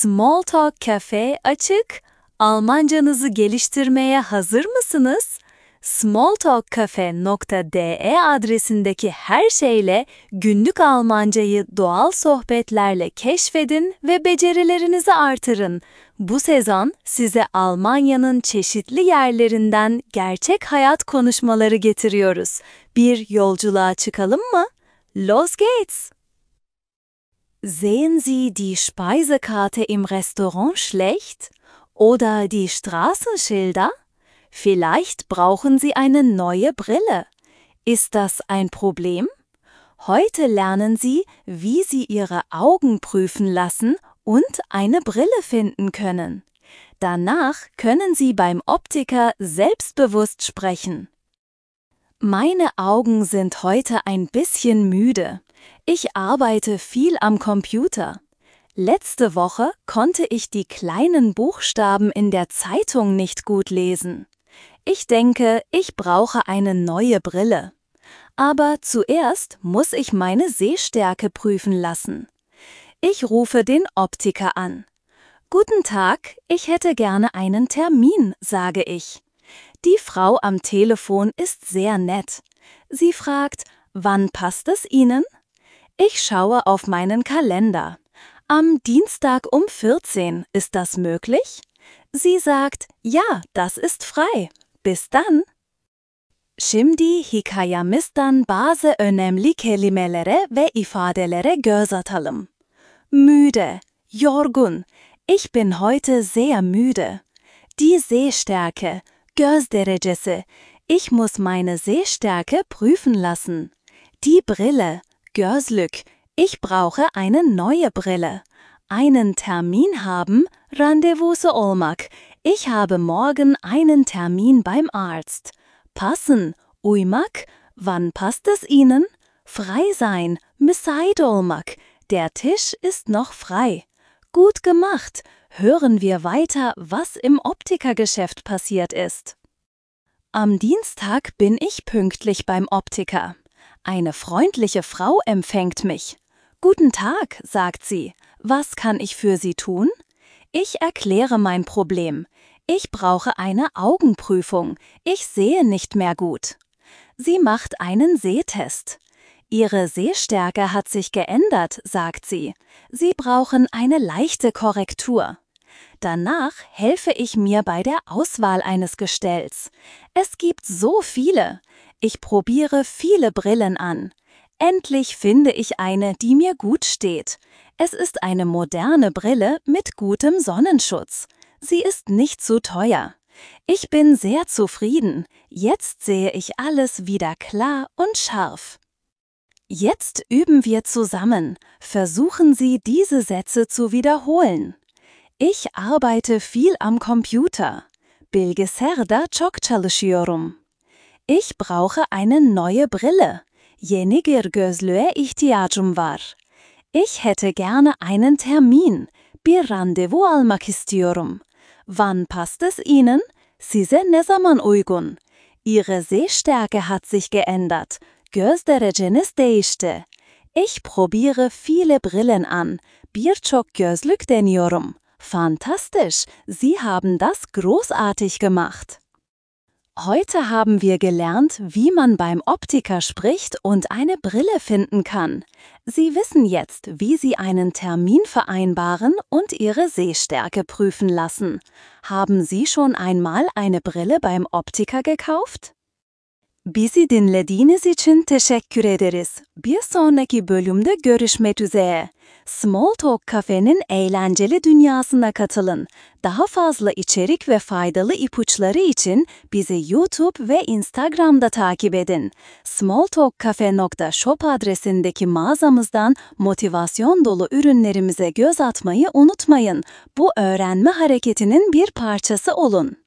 Smalltalk Cafe açık. Almancanızı geliştirmeye hazır mısınız? smalltalkcafe.de adresindeki her şeyle günlük Almancayı doğal sohbetlerle keşfedin ve becerilerinizi artırın. Bu sezon size Almanya'nın çeşitli yerlerinden gerçek hayat konuşmaları getiriyoruz. Bir yolculuğa çıkalım mı? Los geht's! Sehen Sie die Speisekarte im Restaurant schlecht? Oder die Straßenschilder? Vielleicht brauchen Sie eine neue Brille. Ist das ein Problem? Heute lernen Sie, wie Sie Ihre Augen prüfen lassen und eine Brille finden können. Danach können Sie beim Optiker selbstbewusst sprechen. Meine Augen sind heute ein bisschen müde. Ich arbeite viel am Computer. Letzte Woche konnte ich die kleinen Buchstaben in der Zeitung nicht gut lesen. Ich denke, ich brauche eine neue Brille. Aber zuerst muss ich meine Sehstärke prüfen lassen. Ich rufe den Optiker an. Guten Tag, ich hätte gerne einen Termin, sage ich. Die Frau am Telefon ist sehr nett. Sie fragt, wann passt es Ihnen? Ich schaue auf meinen Kalender. Am Dienstag um 14, ist das möglich? Sie sagt, ja, das ist frei. Bis dann. Şimdi hikayemizden bazı önemli kelimelere ve ifadelere göz atalım. Müde, yorgun. Ich bin heute sehr müde. Die Sehstärke, göz derecesi. Ich muss meine Sehstärke prüfen lassen. Die Brille, gözlük. Ich brauche eine neue Brille. Einen Termin haben, randevusu olmak. Ich habe morgen einen Termin beim Arzt. Passen, uymak. Wann passt es Ihnen? Frei sein, müsait olmak. Der Tisch ist noch frei. Gut gemacht. Hören wir weiter, was im Optikergeschäft passiert ist. Am Dienstag bin ich pünktlich beim Optiker. Eine freundliche Frau empfängt mich. Guten Tag, sagt sie. Was kann ich für Sie tun? Ich erkläre mein Problem. Ich brauche eine Augenprüfung. Ich sehe nicht mehr gut. Sie macht einen Sehtest. Ihre Sehstärke hat sich geändert, sagt sie. Sie brauchen eine leichte Korrektur. Danach helfe ich mir bei der Auswahl eines Gestells. Es gibt so viele. Ich probiere viele Brillen an. Endlich finde ich eine, die mir gut steht. Es ist eine moderne Brille mit gutem Sonnenschutz. Sie ist nicht zu teuer. Ich bin sehr zufrieden. Jetzt sehe ich alles wieder klar und scharf. Jetzt üben wir zusammen. Versuchen Sie, diese Sätze zu wiederholen. Ich arbeite viel am Computer. Bilgisayarda çok çalışıyorum. Ich brauche eine neue Brille. Yeni bir gözlüğe ihtiyacım var. Ich hätte gerne einen Termin. Bir randevu almak istiyorum. Wann passt es Ihnen? Size ne zaman uygun? Ihre Sehstärke hat sich geändert. Göz dereceniz değişti. Ich probiere viele Brillen an. Birçok gözlük deniyorum. Fantastisch, Sie haben das großartig gemacht. Heute haben wir gelernt, wie man beim Optiker spricht und eine Brille finden kann. Sie wissen jetzt, wie Sie einen Termin vereinbaren und Ihre Sehstärke prüfen lassen. Haben Sie schon einmal eine Brille beim Optiker gekauft? Bizi dinlediğiniz için teşekkür ederiz. Bir sonraki bölümde görüşmek üzere. Smalltalk Cafe'nin eğlenceli dünyasına katılın. Daha fazla içerik ve faydalı ipuçları için bizi YouTube ve Instagram'da takip edin. smalltalkcafe.shop adresindeki mağazamızdan motivasyon dolu ürünlerimize göz atmayı unutmayın. Bu öğrenme hareketinin bir parçası olun.